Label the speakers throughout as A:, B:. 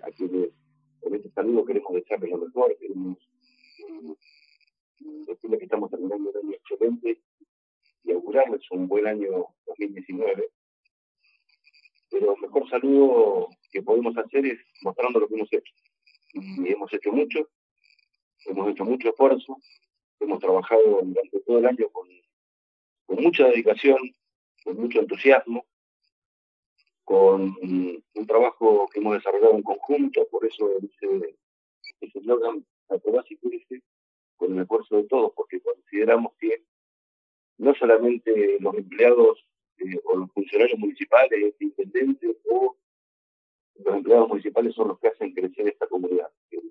A: a quienes en este saludo queremos desearles lo mejor, queremos decirles que estamos terminando un año excelente y augurarles un buen año 2019. Pero el mejor saludo que podemos hacer es mostrando lo que hemos hecho. Y hemos hecho mucho esfuerzo, hemos trabajado durante todo el año con mucha dedicación, con mucho entusiasmo, con un trabajo que hemos desarrollado en conjunto, por eso ese eslogan, aprobás y crece, con el esfuerzo de todos, porque consideramos que no solamente los empleados o los funcionarios municipales, intendentes o los empleados municipales son los que hacen crecer esta comunidad.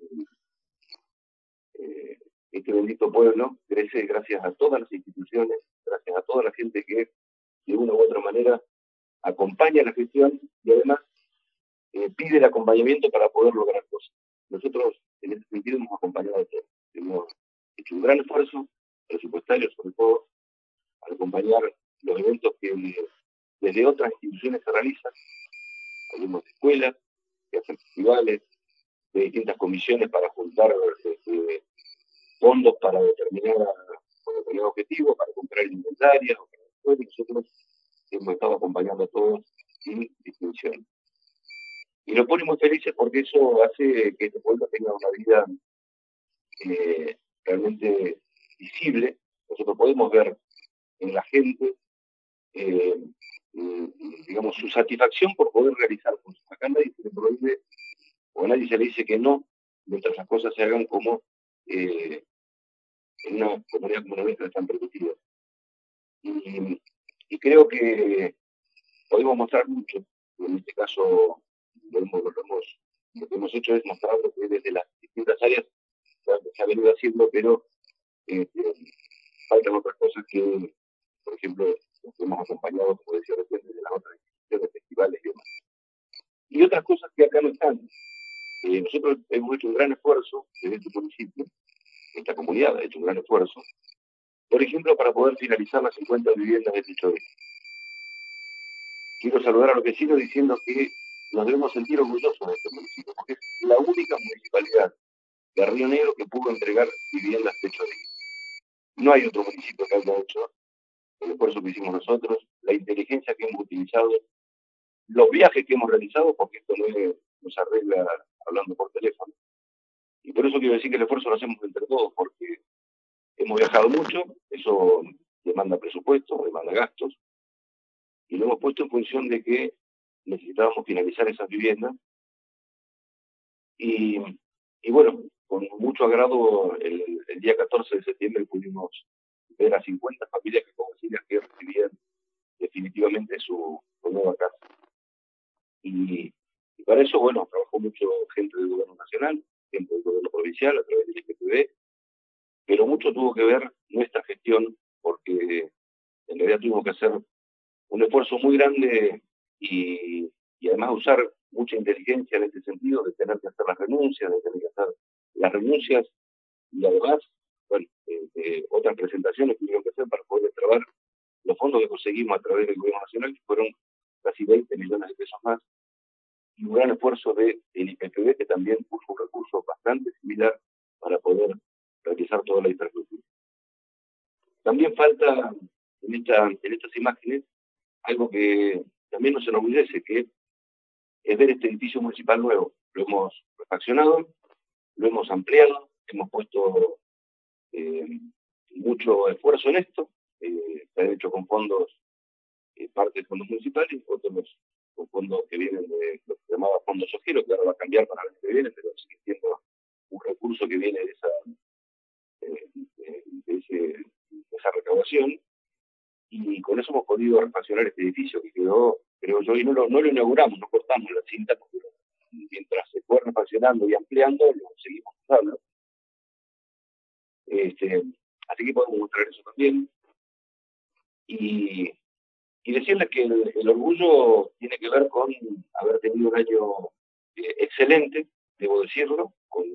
A: Este bendito pueblo crece gracias a todas las instituciones, gracias a toda la gente que de una u otra manera acompaña la gestión y además pide el acompañamiento para poder lograr cosas. Nosotros en ese sentido hemos acompañado a todos. Hemos hecho un gran esfuerzo presupuestario, sobre todo, al acompañar los eventos que desde otras instituciones se realizan. Algunas escuelas que hacen festivales, de distintas comisiones para juntar fondos para determinar objetivos, para comprar inventarios. Nosotros hemos estado acompañando a todos sin distinción. Y nos pone muy felices porque eso hace que este pueblo tenga una vida realmente visible. Nosotros podemos ver en la gente, digamos, su satisfacción por poder realizar cosas. Acá nadie se le prohíbe o a nadie se le dice que no, mientras las cosas se hagan como en una comunidad como la nuestra tan permitida. Y creo que podemos mostrar mucho. En este caso, lo que hemos hecho es mostrar lo que desde las distintas áreas se ha venido haciendo, pero faltan otras cosas que, por ejemplo, nos hemos acompañado, como decía recién, de las otras instituciones, festivales y demás. Y otras cosas que acá no están. Nosotros hemos hecho un gran esfuerzo desde este municipio, esta comunidad ha hecho un gran esfuerzo, por ejemplo, para poder finalizar las 50 viviendas de techo de. Quiero saludar a los vecinos diciendo que nos debemos sentir orgullosos de este municipio, porque es la única municipalidad de Río Negro que pudo entregar viviendas techo de. No hay otro municipio que haya hecho el esfuerzo que hicimos nosotros, la inteligencia que hemos utilizado, los viajes que hemos realizado, porque esto no se arregla hablando por teléfono. Y por eso quiero decir que el esfuerzo lo hacemos entre todos, porque hemos viajado mucho, eso demanda presupuesto, demanda gastos, y lo hemos puesto en función de que necesitábamos finalizar esas viviendas. Y bueno, con mucho agrado, el día 14 de septiembre pudimos ver a 50 familias que recibían definitivamente su nueva casa. Y para eso, bueno, trabajó mucho gente del gobierno nacional, gente del gobierno provincial a través del IPTV, pero mucho tuvo que ver nuestra gestión, porque en realidad tuvimos que hacer un esfuerzo muy grande y además usar mucha inteligencia en este sentido, de tener que hacer las renuncias, y además, bueno, otras presentaciones que tuvieron que hacer para poder extrabar los fondos que conseguimos a través del gobierno nacional, que fueron casi 20 millones de pesos más, y un gran esfuerzo del IPTV, que también puso un recurso bastante similar para poder realizar toda la infraestructura. También falta en estas imágenes algo que también nos enorgullece, que es ver este edificio municipal nuevo. Lo hemos refaccionado, lo hemos ampliado, hemos puesto mucho esfuerzo en esto, se han hecho con fondos, parte de fondos municipales, otros con fondos que vienen de lo que se llamaba Fondo Sojero, que ahora va a cambiar para el año que viene, pero sigue siendo un recurso que viene de esa recaudación, y con eso hemos podido refaccionar este edificio que quedó, creo yo, y no lo inauguramos, no cortamos la cinta, porque mientras se fue refaccionando y ampliando, lo seguimos usando. Así que podemos mostrar eso también. Y decirles que el orgullo tiene que ver con haber tenido un año excelente, debo decirlo, con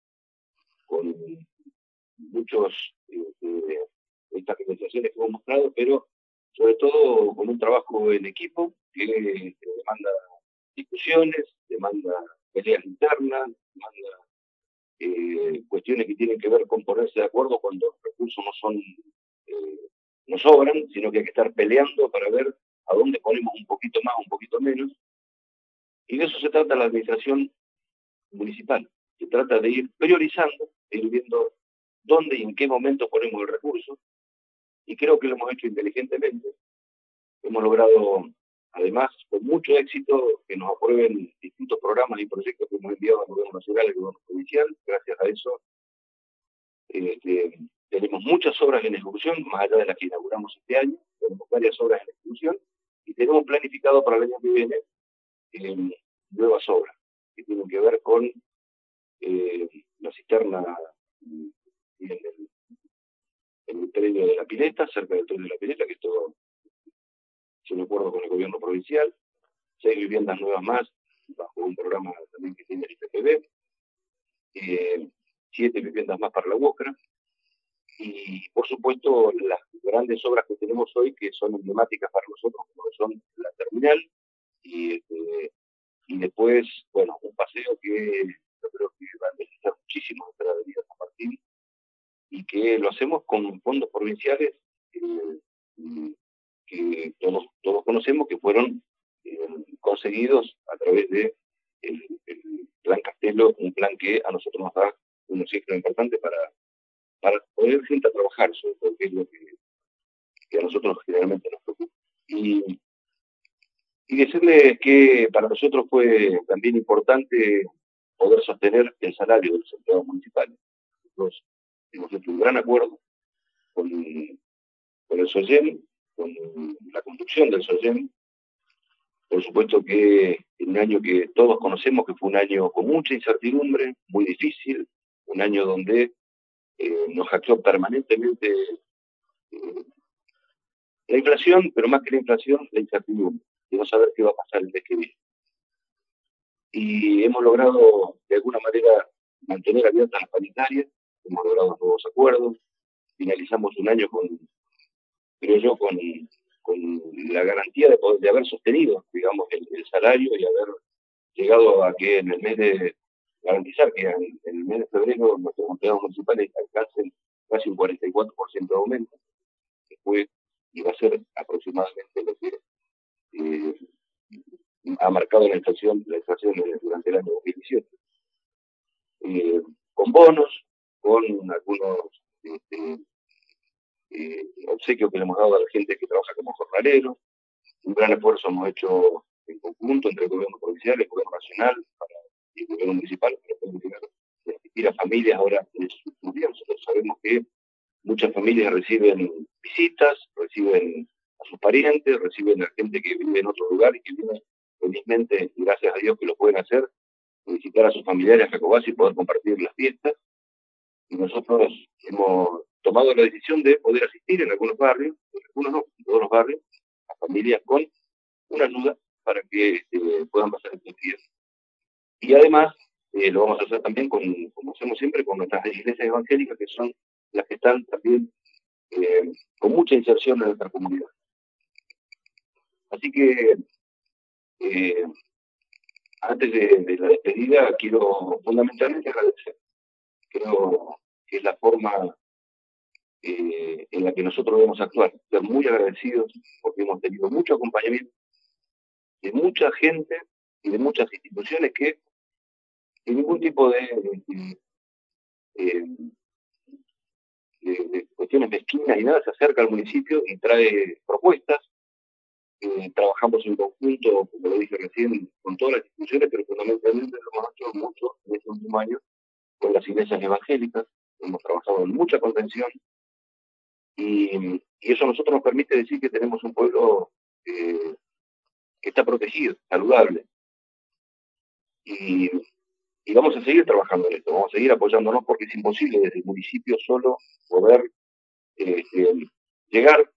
A: muchos estas realizaciones que hemos mostrado, pero sobre todo con un trabajo en equipo que demanda discusiones, demanda peleas internas, manda cuestiones que tienen que ver con ponerse de acuerdo cuando los recursos no sobran, sino que hay que estar peleando para ver a dónde ponemos un poquito más, un poquito menos. Y de eso se trata la administración municipal. Se trata de ir priorizando, de ir viendo dónde y en qué momento ponemos el recurso. Y creo que lo hemos hecho inteligentemente. Hemos logrado, además, con mucho éxito, que nos aprueben distintos programas y proyectos que hemos enviado al gobierno nacional y al gobierno provincial. Gracias a eso, tenemos muchas obras en ejecución, más allá de las que inauguramos este año. Tenemos varias obras en ejecución y tenemos planificado para el año que viene nuevas obras que tienen que ver con la cisterna en el predio de la Pileta, cerca del predio de la Pileta, que esto es un acuerdo con el gobierno provincial, 6 viviendas nuevas más, bajo un programa también que tiene el IPPB, 7 viviendas más para la UOCRA, y por supuesto las grandes obras que tenemos hoy que son emblemáticas para nosotros, como son la terminal, y después, bueno, un paseo que yo creo que va a necesitar muchísimo de la avenida San Martín, y que lo hacemos con fondos provinciales que todos conocemos, que fueron conseguidos a través de el Plan Castelo, un plan que a nosotros nos da un oxígeno importante para poder gente a trabajar, sobre todo, que es lo que a nosotros generalmente nos preocupa. Y decirles que para nosotros fue también importante poder sostener el salario de los empleados municipales. Nosotros hemos hecho un gran acuerdo con el SOGEM, con la construcción del SOGEM. Por supuesto que en un año que todos conocemos que fue un año con mucha incertidumbre, muy difícil, un año donde nos hackeó permanentemente la inflación, pero más que la inflación, la incertidumbre, de no saber qué va a pasar el mes que viene. Y hemos logrado, de alguna manera, mantener abiertas las paritarias, hemos logrado nuevos acuerdos, finalizamos un año creo yo, con la garantía de haber sostenido, digamos, el salario y haber llegado a que en el mes de garantizar que en el mes de febrero nuestros empleados municipales alcancen casi un 44% de aumento, que fue y va a ser aproximadamente lo que ha marcado la inflación durante el año 2017. Con bonos, con algunos obsequios que le hemos dado a la gente que trabaja como jornalero. Un gran esfuerzo hemos hecho en conjunto entre el gobierno provincial, el gobierno nacional y el gobierno municipal para poder asistir a familias ahora en estos últimos días. Nosotros sabemos que muchas familias reciben visitas, reciben a sus parientes, reciben a gente que vive en otro lugar y que viene felizmente, y gracias a Dios que lo pueden hacer, visitar a sus familiares a Jacobacci y poder compartir las fiestas. Y nosotros hemos tomado la decisión de poder asistir en algunos barrios, en algunos no, en todos los barrios, a familias con una ayuda para que puedan pasar estos días. Y además lo vamos a hacer también, como hacemos siempre, con nuestras iglesias evangélicas, que son las que están también con mucha inserción en nuestra comunidad. Así que antes de la despedida quiero fundamentalmente agradecer. Creo que es la forma en la que nosotros debemos actuar, ser muy agradecidos porque hemos tenido mucho acompañamiento de mucha gente y de muchas instituciones que sin ningún tipo de cuestiones mezquinas y nada, se acerca al municipio y trae propuestas. Trabajamos en conjunto, como lo dije recién, con todas las instituciones, pero fundamentalmente lo hemos hecho mucho en este último año con las iglesias evangélicas. Hemos trabajado en mucha contención y eso a nosotros nos permite decir que tenemos un pueblo que está protegido, saludable. Y vamos a seguir trabajando en esto, vamos a seguir apoyándonos porque es imposible desde el municipio solo poder llegar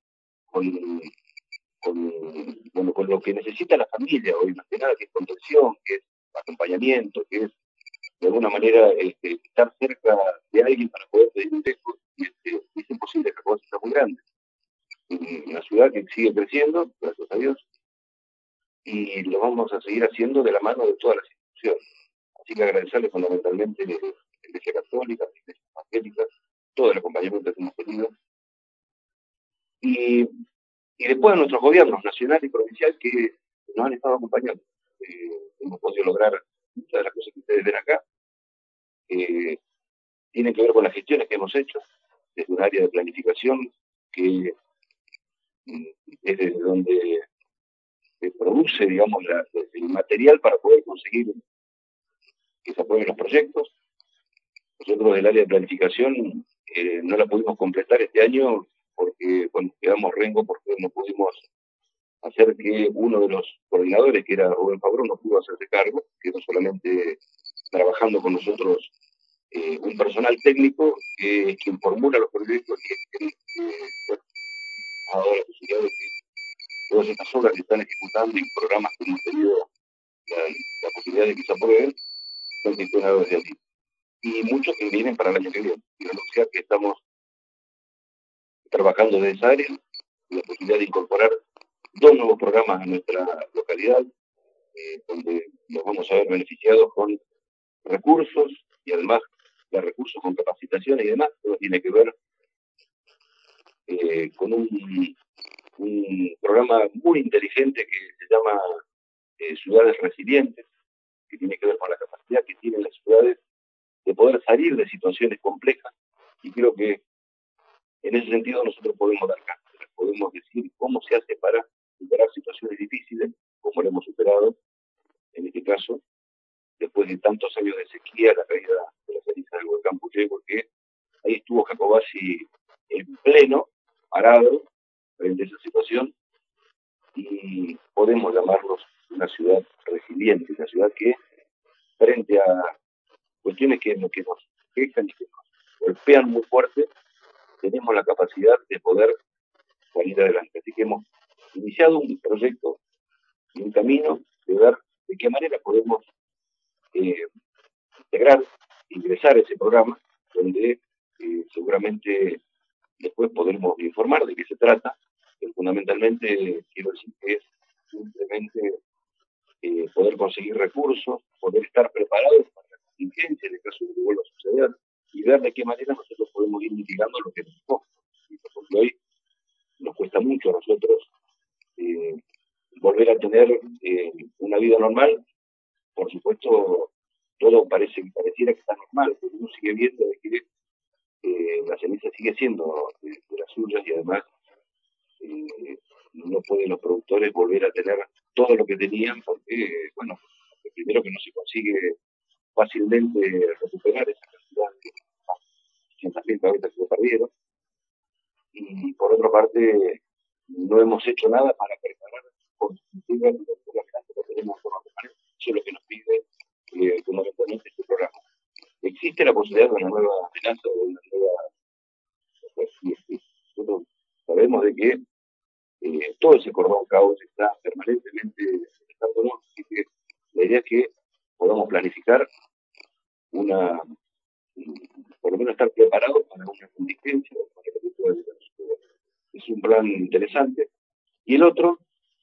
A: con lo que necesita la familia hoy, más que nada, que es contención, que es acompañamiento, que es de alguna manera estar cerca de alguien para poder pedir un texto. Es imposible, esta cosa está muy grande. Una ciudad que sigue creciendo, gracias a Dios, y lo vamos a seguir haciendo de la mano de todas las instituciones. Así que agradecerle fundamentalmente a la Iglesia Católica, a la Iglesia Evangélica, todo el acompañamiento que hemos tenido. Y después a nuestros gobiernos nacional y provincial que nos han estado acompañando. Hemos podido lograr muchas de las cosas que ustedes ven acá. Tienen que ver con las gestiones que hemos hecho desde un área de planificación que es desde donde se produce, digamos, el material para poder conseguir que se aprueben los proyectos. Nosotros del área de planificación no la pudimos completar este año porque quedamos rengo porque no pudimos hacer que uno de los coordinadores, que era Rubén Fabrón, no pudo hacerse cargo, quedó solamente trabajando con nosotros un personal técnico que es quien formula los proyectos y es quien ha dado la posibilidad de que todas estas obras que están ejecutando y programas que hemos tenido la posibilidad de que se aprueben son gestionados desde allí. Y muchos que vienen para el año que viene. Quiero anunciar que estamos trabajando desde esa área, la posibilidad de incorporar 2 nuevos programas a nuestra localidad, donde nos vamos a ver beneficiados con recursos y además de recursos con capacitaciones y demás. Todo tiene que ver con un programa muy inteligente que se llama Ciudades Resilientes, que tiene que ver con la capacidad que tienen las ciudades de poder salir de situaciones complejas. Y creo que en ese sentido nosotros podemos dar cátedra, podemos decir cómo se hace para superar situaciones difíciles, como lo hemos superado, en este caso, después de tantos años de sequía, la caída de la ceniza del volcán Puyehue, porque ahí estuvo Jacobacci en pleno, parado, frente a esa situación, y podemos llamarnos una ciudad resiliente, una ciudad que, frente a cuestiones que nos quejan y que nos golpean muy fuerte, tenemos la capacidad de poder salir adelante. Así que hemos iniciado un proyecto y un camino de ver de qué manera podemos integrar, ingresar a ese programa, donde seguramente después podremos informar de qué se trata, pero fundamentalmente quiero decir que es simplemente poder conseguir recursos, poder estar preparados para la contingencia en el caso de que vuelva a suceder, y ver de qué manera nosotros podemos ir mitigando lo que nos toca. Porque hoy nos cuesta mucho a nosotros volver a tener una vida normal. Por supuesto, todo pareciera que está normal, pero uno sigue viendo de que la ceniza sigue siendo de las suyas y además no pueden los productores volver a tener todo lo que tenían porque, bueno, primero que no se consigue fácilmente recuperar esa cantidad de 800.000 cabezas que se perdieron, y por otra parte no hemos hecho nada para preparar por la que tenemos por otra manera. Eso es lo que nos pide fundamentalmente este programa. Existe la posibilidad de una nueva amenaza, de una nueva... Nosotros sabemos de que todo ese cordón caos está permanentemente afectándonos, así que la idea es que podamos planificar una, por lo menos estar preparados para una contingencia, para que pueda llegar. Es un plan interesante. Y el otro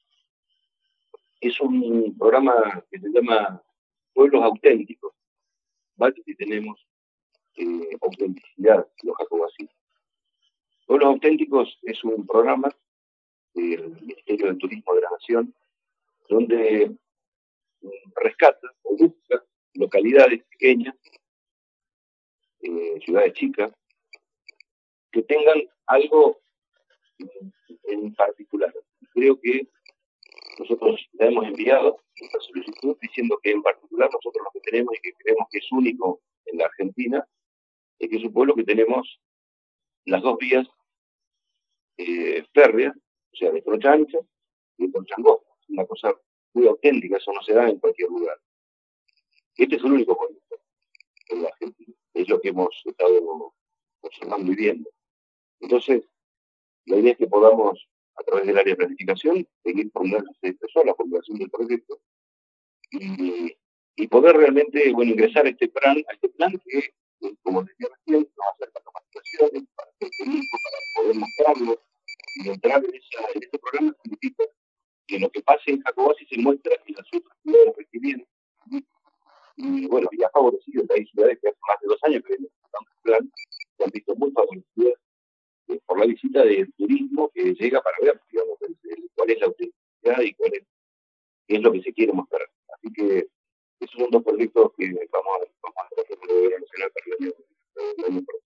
A: es un programa que se llama Pueblos Auténticos, ¿vale? Que tenemos autenticidad, los Jacobacci. Pueblos Auténticos es un programa del Ministerio de Turismo de la Nación, donde rescata o busca localidades pequeñas, ciudades chicas, que tengan algo en particular. Creo que nosotros le hemos enviado esta solicitud diciendo que en particular nosotros lo que tenemos y que creemos que es único en la Argentina es que es un pueblo que tenemos las 2 vías férreas, o sea, de trocha ancha y de trocha angosta. Es una cosa muy auténtica, eso no se da en cualquier lugar. Este es el único pueblo en la Argentina, es lo que hemos estado observando y viendo. Entonces, la idea es que podamos, a través del área de planificación, seguir poniendo la formulación del proyecto y poder realmente, bueno, ingresar a este plan que, como decía recién, nos va a hacer capacitaciones para hacer técnico, para poder mostrarlo y entrar en este programa. Significa que lo que pase en Jacobacci se muestra en las otras ciudades resilientes, y bueno, y ha favorecido, hay ciudades que hace más de 2 años que vienen ejecutando el plan, se han visto muy favorecidas por la visita del turismo que llega para ver, digamos, cuál es la autenticidad y qué es lo que se quiere mostrar. Así que esos son dos proyectos que vamos a hacer con el gobierno nacional para el año próximo.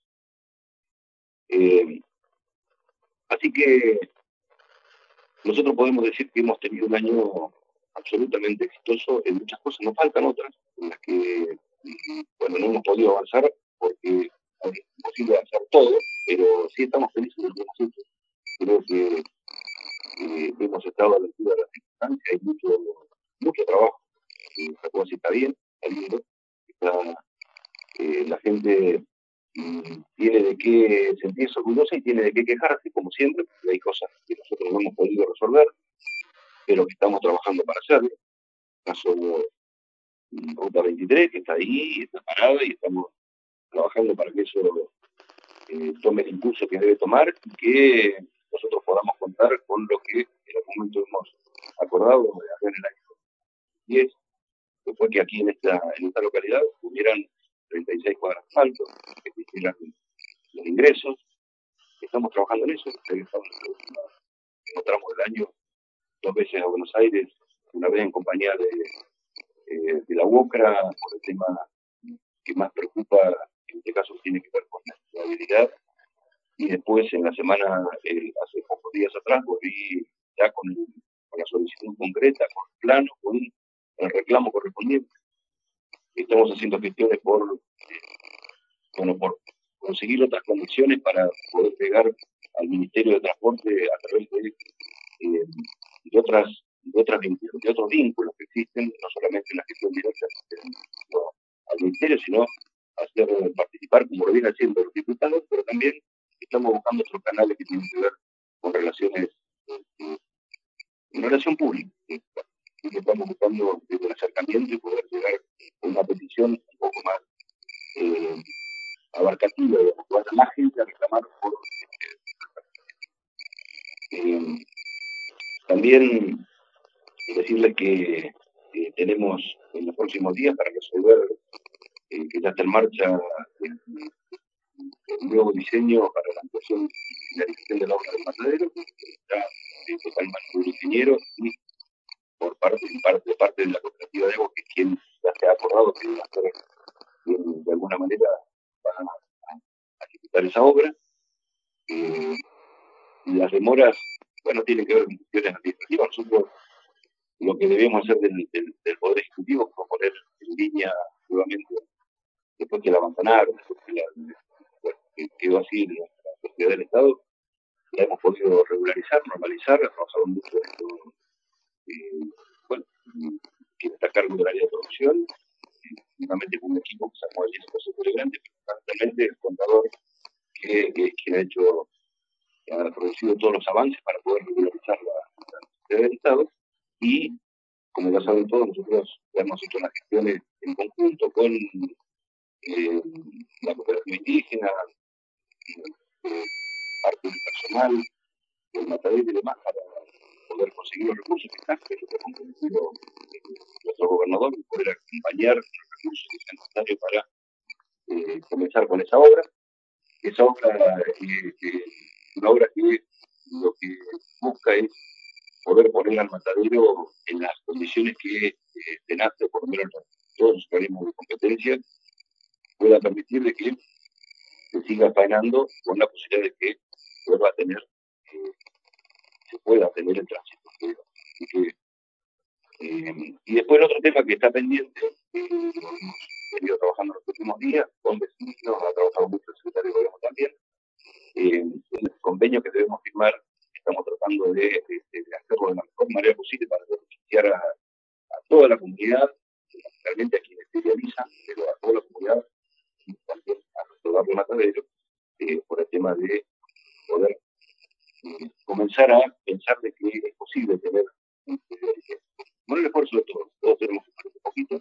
A: Así que nosotros podemos decir que hemos tenido un año absolutamente exitoso en muchas cosas. Nos faltan otras en las que, bueno, no hemos podido avanzar porque es imposible hacer todo, pero sí estamos felices de lo que hemos hecho. Creo que hemos estado a la altura de las circunstancias, hay mucho trabajo. La cosa está bien, está lindo, está, la gente tiene de qué sentirse orgullosa y tiene de qué quejarse, como siempre, porque hay cosas que nosotros no hemos podido resolver, pero que estamos trabajando para hacerlo. Caso Ruta 23, que está ahí, está parada y estamos trabajando para que eso tome el impulso que debe tomar y que nosotros podamos contar con lo que en algún momento hemos acordado de hacer en el año 10, que fue que aquí en esta localidad hubieran 36 cuadras de asfalto, que existieran los ingresos. Estamos trabajando en eso. Encontramos el año 2 veces a Buenos Aires, una vez en compañía de la UOCRA, por el tema que más preocupa, en este caso tiene que ver con la estabilidad. Y después, en la semana, hace pocos días atrás, volví ya con la solicitud concreta, con el plano, con el reclamo correspondiente. Estamos haciendo gestiones por conseguir otras condiciones para poder llegar al Ministerio de Transporte a través de otros vínculos que existen, no solamente en la gestión directa al Ministerio, sino hacer participar, como lo viene haciendo los diputados, pero también estamos buscando otros canales que tienen que ver con relaciones en relación pública. Estamos buscando un acercamiento y poder llegar a una petición un poco más abarcativa, de que vaya más gente a reclamar por también decirles que tenemos en los próximos días para resolver que ya está en marcha un nuevo diseño para la ampliación y realización de la obra del matadero, ya está en manos del ingeniero y por parte de la cooperativa de agua, que es quien ya se ha acordado que va a hacer, de alguna manera van a ejecutar esa obra. Las demoras, bueno, tienen que ver con cuestiones administrativas. Nosotros lo que debemos hacer del Poder Ejecutivo es poner en línea nuevamente, después que la abandonaron, después que quedó así en la sociedad del Estado, la hemos podido regularizar, normalizar, ha trabajado mucho en esto, bueno, quien está a cargo del área de producción, únicamente con un equipo que se armó allí en el proceso grande, fundamentalmente el contador, que es quien ha producido todos los avances para poder regularizar la sociedad del Estado, y como ya saben todos, nosotros hemos hecho las gestiones en conjunto con la cooperativa indígena, parte del personal, el matadero y demás, para poder conseguir los recursos que están, que es lo que ha comprometido nuestro gobernador, y poder acompañar los recursos que sean necesarios para comenzar con esa obra. Esa obra es una obra que lo que busca es poder poner al matadero en las condiciones que TENASTE, por lo menos todos los organismos de competencia, pueda permitir de que se siga faenando con la posibilidad de que vuelva a tener, se pueda tener el tránsito. Así que, y después el otro tema que está pendiente, hemos venido trabajando en los últimos días, con vecinos, ha trabajado mucho el secretario de gobierno también, el convenio que debemos firmar, estamos tratando de hacerlo de la mejor manera posible para beneficiar a toda la comunidad, realmente a quienes se realizan, pero a toda la comunidad y también a nuestro barrio matadero, por el tema de poder comenzar a pensar de que es posible tener bueno, el esfuerzo de todos tenemos que hacer un poquito,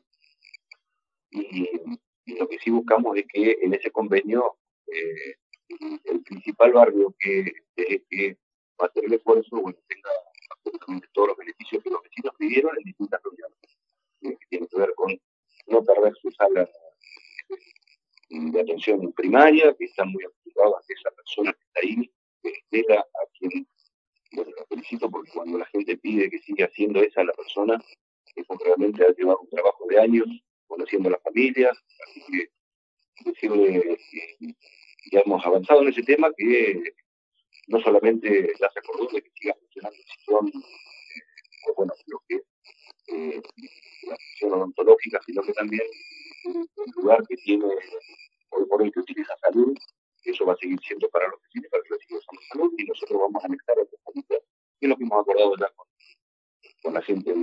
A: y lo que sí buscamos es que en ese convenio el principal barrio que va a hacer el esfuerzo, bueno, tenga absolutamente todos los beneficios que los vecinos pidieron en distintas reuniones, que tienen que ver con no perder su sala de atención primaria, que están muy acostumbrados a esa persona que está ahí, que espera a quien, bueno, lo felicito porque cuando la gente pide que siga siendo esa la persona, es porque realmente ha llevado un trabajo de años conociendo a las familias, así que decirle que ya hemos avanzado en ese tema, que no solamente ya se acordó de que siga funcionando el sillón, bueno, lo que la función odontológica, sino que también el lugar que tiene hoy por hoy que utiliza salud, eso va a seguir siendo para los vecinos, para que los vecinos usamos salud, y nosotros vamos a anexar a esta salida, que es lo que hemos acordado ya con la gente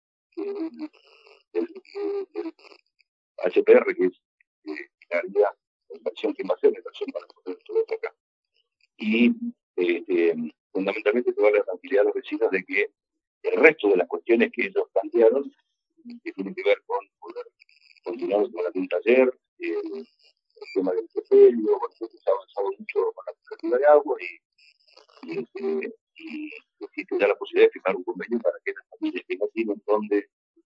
A: del HPR, que es la realidad, la inversión que va a hacer, la inversión para poder todo esto acá. Y fundamentalmente toda la tranquilidad a los vecinos de que el resto de las cuestiones que ellos plantearon, que tienen que ver con poder continuar con algún taller, el tema del sepelio, bueno, se ha avanzado mucho con la cooperativa de agua y existe ya la posibilidad de firmar un convenio para que las familias que no tienen donde,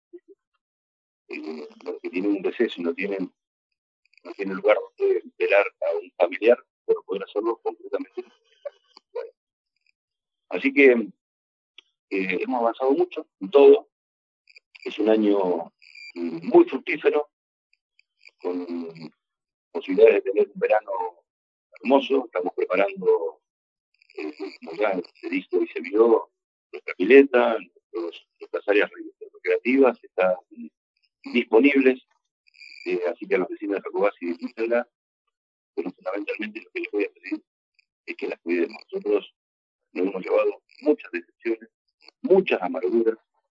A: los que tienen un deceso y no tienen lugar donde velar a un familiar, pero poder hacerlo concretamente. Así que hemos avanzado mucho en todo. Es un año muy fructífero, con posibilidades de tener un verano hermoso. Estamos preparando, como ya se dijo y se vio, nuestra pileta, nuestras áreas recreativas están disponibles, así que a los vecinos de Jacobasi disfrútenla, pero fundamentalmente lo que les voy a pedir es que las cuidemos. Nosotros nos hemos llevado muchas decepciones, muchas amarguras,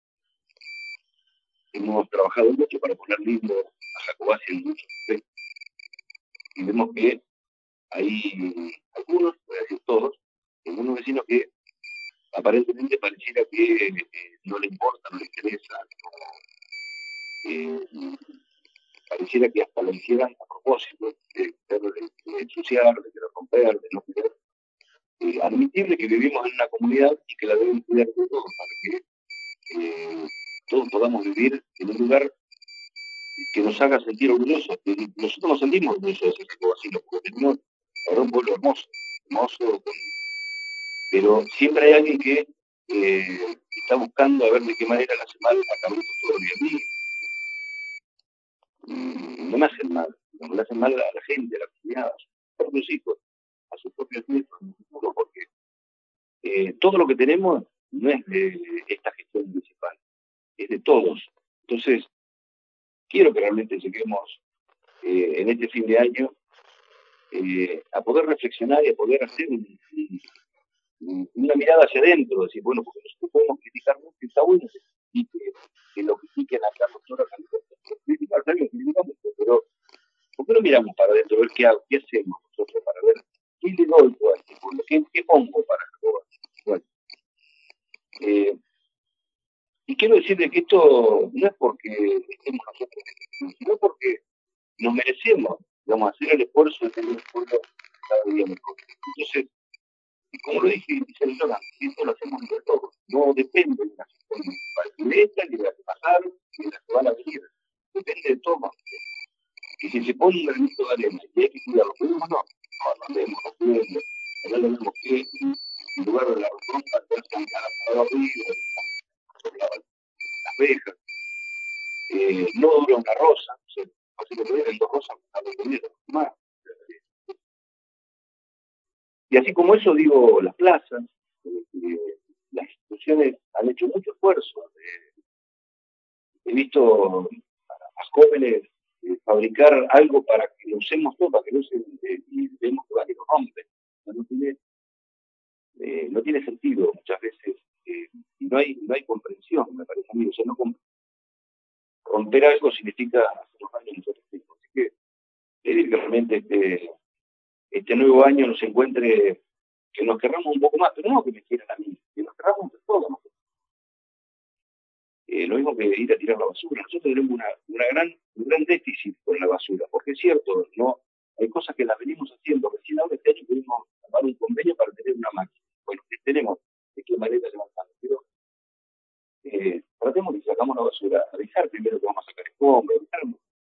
A: hemos trabajado mucho para poner lindo a Jacobasi en muchos aspectos, y vemos que hay algunos, voy a decir todos, algunos vecinos que aparentemente pareciera que no le importa, no le interesa, pareciera que hasta lo hicieran a propósito, de ensuciar, de querer romper, de no querer admitirle que vivimos en una comunidad y que la deben cuidar de todos para que todos podamos vivir en un lugar que nos haga sentir orgullosos. Nosotros nos sentimos orgullosos de ese vacío, porque tenemos un pueblo hermoso, hermoso, pero siempre hay alguien que está buscando a ver de qué manera le hace mal a Carlitos todo el día. No me hacen mal, no le hacen mal a la gente, a la comunidad, a sus propios hijos, a sus propios nietos, porque todo lo que tenemos no es de esta gestión municipal, es de todos. Entonces, quiero que realmente lleguemos en este fin de año a poder reflexionar y a poder hacer una mirada hacia adentro, decir, bueno, porque nosotros podemos criticar mucho y está bueno que lo critiquen a Carlos Toro, criticar también, criticamos, pero ¿por qué no miramos para adentro, ver qué hacemos nosotros para ver qué le doy a este pueblo, qué pongo para jugar? Bueno, y quiero decirle que esto no es porque estemos nosotros, sino porque nos merecemos, digamos, hacer el esfuerzo de tener un pueblo cada día mejor. Entonces, como lo dije, dice el Yoga, esto lo hacemos entre todos, no depende de la gestión municipal, ni de esta, ni de la que pasaron, ni de la que van a venir, depende de todos. Y si se pone un granito de arena y hay que cuidarlo, ¿podemos? No, no debemos, no podemos, no tenemos que, en lugar de la bronca, hacerse a la arriba, las rejas, no dura una rosa, o sea, así que tuvieran dos rosas, a lo que más. Y así como eso, digo, las plazas, las instituciones han hecho mucho esfuerzo. He visto a jóvenes fabricar algo para que lo usemos todo, para que lo usen, y vemos que van y lo rompen. No tiene sentido muchas veces, y no hay comprensión, me parece a mí. O sea, romper algo significa hacer los daños nosotros mismos. Así que pedir que realmente este nuevo año nos encuentre, que nos querramos un poco más, pero no que me quieran a mí, que nos querramos de todo, ¿no? Lo mismo que ir a tirar la basura. Nosotros tenemos un gran déficit con la basura, porque es cierto, no hay cosas que las venimos haciendo. Recién ahora este año pudimos armar un convenio para tener una máquina. Bueno, que tenemos de qué manera levantando, pero tratemos de sacamos la basura, avisar primero que vamos a sacar escombros, avisar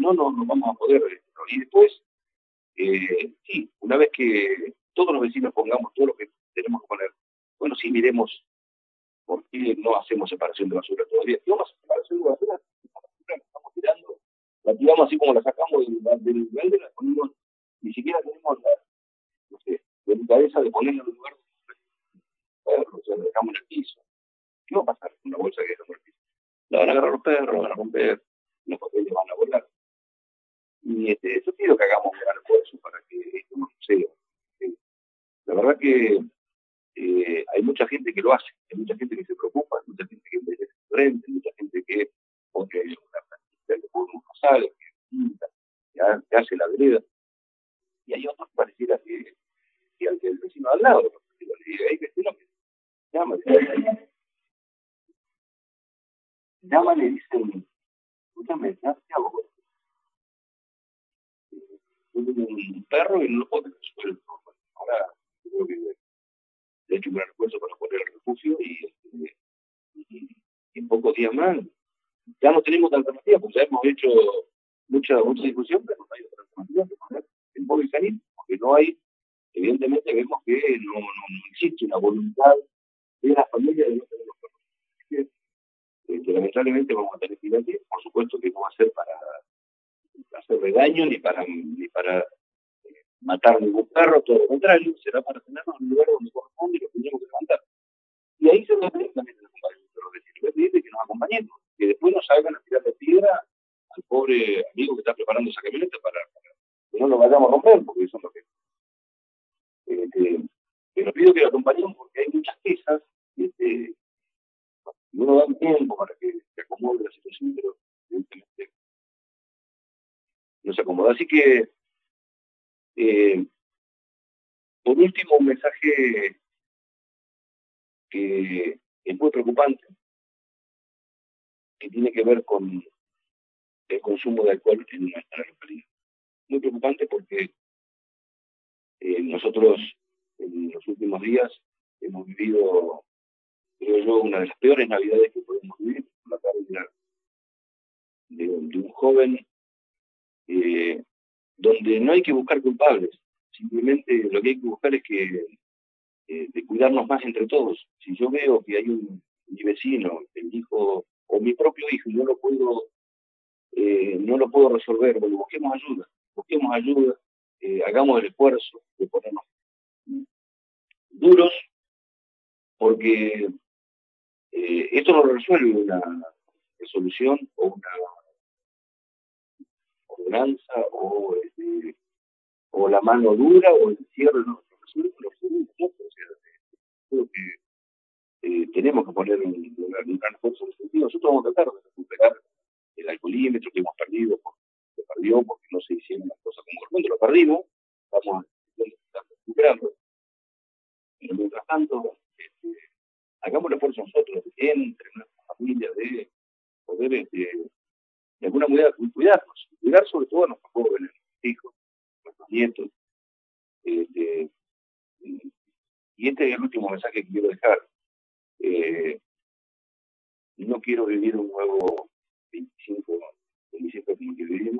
A: no, no vamos a poder. Y después, sí, una vez que todos los vecinos pongamos todo lo que tenemos que poner, bueno, sí, miremos por qué no hacemos separación de basura todavía. ¿Qué vamos a separación de basura? La basura que estamos tirando, la tiramos así como la sacamos del balde, la ponemos, ni siquiera tenemos la, no sé, delicadeza de ponerla en un lugar donde o sea, la dejamos en el piso. ¿Qué va a pasar con una bolsa que dejamos en el piso? La van a agarrar los perros, van a romper, los papeles van a volar. Y yo pido que hagamos un gran esfuerzo para que esto no suceda. La verdad que hay mucha gente que lo hace, hay mucha gente que se preocupa, hay mucha gente que merece frente, hay mucha gente que pone una plantilla, que pone un rosal, que pinta, que hace la vereda. Y hay otros que pareciera que al que el vecino al lado, hay vecinos que llaman, llaman y dicen, escúchame, ¿qué hago? Yo tengo un perro y no lo puedo tener suelto. Ahora creo que he hecho un gran esfuerzo para poner el refugio y en pocos días más ya no tenemos alternativa, porque ya hemos hecho mucha discusión, pero no hay otra alternativa que poner el móvil canil, porque no hay, evidentemente vemos que no existe una voluntad de la familia de no tener los perros. Que lamentablemente vamos a tener que ir aquí, por supuesto que no va a ser para hacerle daño ni para matar ningún perro, todo lo contrario, será para tenernos en un lugar donde corresponde y lo tenemos que levantar. Y ahí se nos ve también el acompañamiento de los vecinos. Les pedirle que nos acompañemos, que después nos salgan a tirar de piedra al pobre amigo que está preparando esa camioneta para que no lo vayamos a romper, porque eso es lo que. Pero pido que lo acompañemos porque hay muchas quejas y uno da un tiempo para que se acomode la situación, pero evidentemente no se acomoda. Así que, eh, por último, un mensaje que es muy preocupante, que tiene que ver con el consumo de alcohol en nuestra localidad. Muy preocupante porque nosotros en los últimos días hemos vivido, creo yo, una de las peores navidades que podemos vivir, la pérdida de un joven, donde no hay que buscar culpables, simplemente lo que hay que buscar es que de cuidarnos más entre todos. Si yo veo que hay mi vecino, el hijo o mi propio hijo, y no lo puedo resolver, bueno, busquemos ayuda, hagamos el esfuerzo de ponernos duros, porque esto no lo resuelve una resolución o una ordenanza o la mano dura o el cierre, no, lo resuelve lo resuelve, ¿no? O sea, creo que tenemos que poner un gran esfuerzo en ese sentido. Nosotros vamos a tratar de recuperar el alcoholímetro que hemos perdido, se perdió porque no se hicieron las cosas como corresponde, lo perdimos, estamos intentando recuperarlo. Pero mientras tanto, hagamos el esfuerzo nosotros, entre nuestra familia, de poder, de alguna manera, cuidar sobre todo a nuestros jóvenes, nuestros hijos, nuestros nietos. Este, y este es el último mensaje que quiero dejar. Eh, no quiero vivir un nuevo 25 de diciembre como el que vivimos.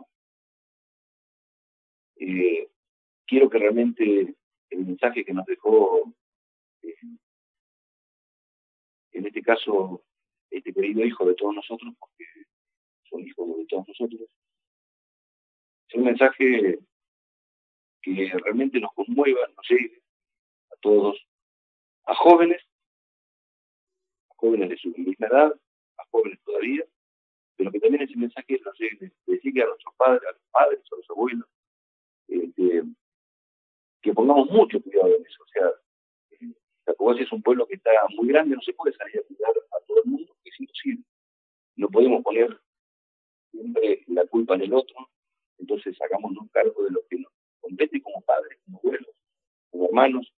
A: Quiero que realmente el mensaje que nos dejó, eh, en este caso, este querido hijo de todos nosotros, porque son hijos de todos nosotros, es un mensaje que realmente nos conmueva, nos llegue a todos, a jóvenes de su misma edad, a jóvenes todavía, pero que también ese mensaje nos llegue a nuestros padres, a los padres, a los abuelos, que pongamos mucho cuidado en eso. O sea, Tacuasi es un pueblo que está muy grande, no se puede salir a cuidar a todo el mundo, porque es imposible. No podemos poner siempre la culpa en el otro, entonces hagámonos cargo de lo que nos compete como padres, como abuelos, como hermanos.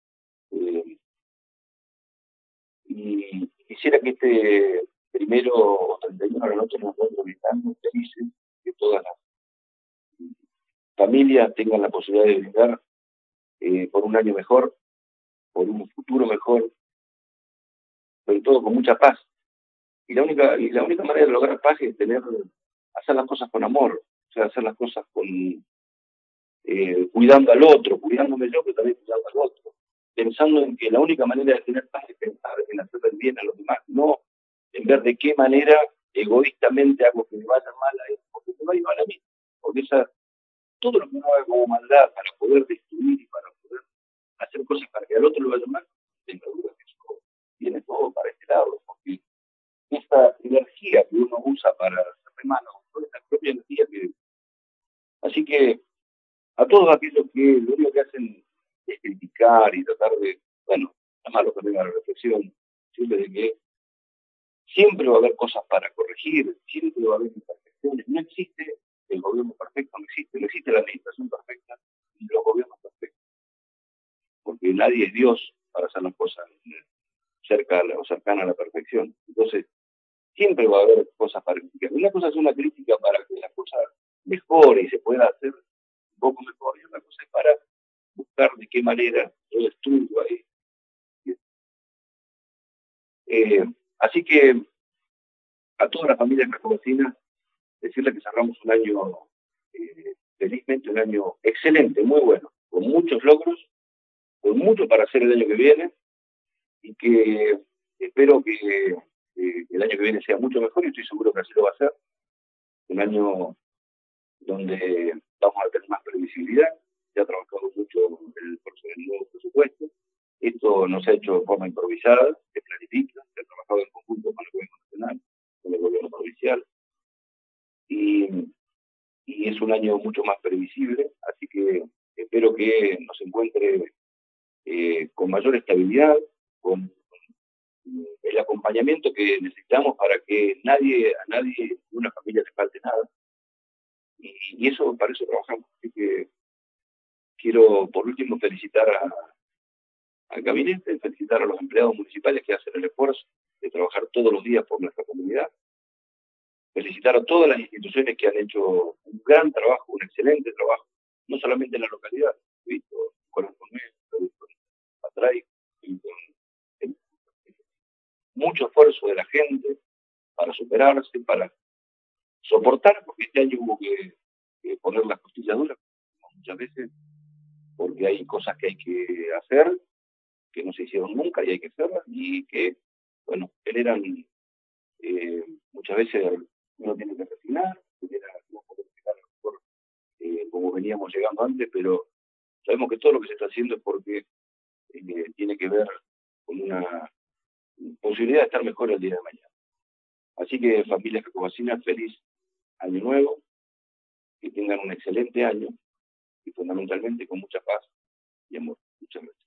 A: Y quisiera que este primero o 31 de la noche nos estamos felices, que todas las familias tengan la posibilidad de brindar por un año mejor, por un futuro mejor, sobre todo con mucha paz. Y la única manera de lograr paz es hacer las cosas con amor. sea, hacer las cosas con cuidando al otro, cuidándome yo, pero también cuidando al otro, pensando en que la única manera de tener paz es pensar en hacerle el bien a los demás, no en ver de qué manera egoístamente hago que me vaya mal a él, porque me va a ir mal a mí, porque todo lo que uno haga como maldad para poder destruir y para poder hacer cosas para que al otro le vaya mal, tengo duda que eso viene todo para este lado, porque esta energía que uno usa para hacerle mal a otro es la propia energía que... Así que a todos aquellos que lo único que hacen es criticar y tratar de, bueno, llamarlo también a la reflexión, siempre de que siempre va a haber cosas para corregir, siempre va a haber imperfecciones, no existe el gobierno perfecto, no existe la administración perfecta ni los gobiernos perfectos, porque nadie es Dios para hacer las cosas cerca o cercana a la perfección. Entonces, siempre va a haber cosas para criticar. Una cosa es una crítica para que la cosa mejore y se pueda hacer un poco mejor, y otra cosa es para buscar de qué manera yo destruyo ahí. Así que a todas las familias cacobecinas, decirles que cerramos un año, felizmente un año excelente, muy bueno, con muchos logros, con mucho para hacer el año que viene, y que espero que el año que viene sea mucho mejor, y estoy seguro que así lo va a ser. Un año donde vamos a tener más previsibilidad. Se ha trabajado mucho el nuevo presupuesto. Esto no se ha hecho de forma improvisada, se planifica, se ha trabajado en conjunto con el gobierno nacional, con el gobierno provincial, y, y es un año mucho más previsible, así que espero que nos encuentre con mayor estabilidad, con el acompañamiento que necesitamos para que a nadie, una familia le falte nada. Y eso, para eso trabajamos. Así que quiero, por último, felicitar al gabinete, felicitar a los empleados municipales que hacen el esfuerzo de trabajar todos los días por nuestra comunidad, felicitar a todas las instituciones que han hecho un gran trabajo, un excelente trabajo, no solamente en la localidad, he visto con el Conés, he visto en Patray, he visto en mucho esfuerzo de la gente para superarse, para soportar, porque este año hubo que poner las costillas duras, muchas veces, porque hay cosas que hay que hacer, que no se hicieron nunca y hay que hacerlas, y que, bueno, generan, muchas veces uno tiene que resignar, no puede llegar a lo mejor como veníamos llegando antes, pero sabemos que todo lo que se está haciendo es porque tiene que ver con una posibilidad de estar mejor el día de mañana. Así que familias cacobacinas, feliz año nuevo, que tengan un excelente año y fundamentalmente con mucha paz y amor. Muchas gracias.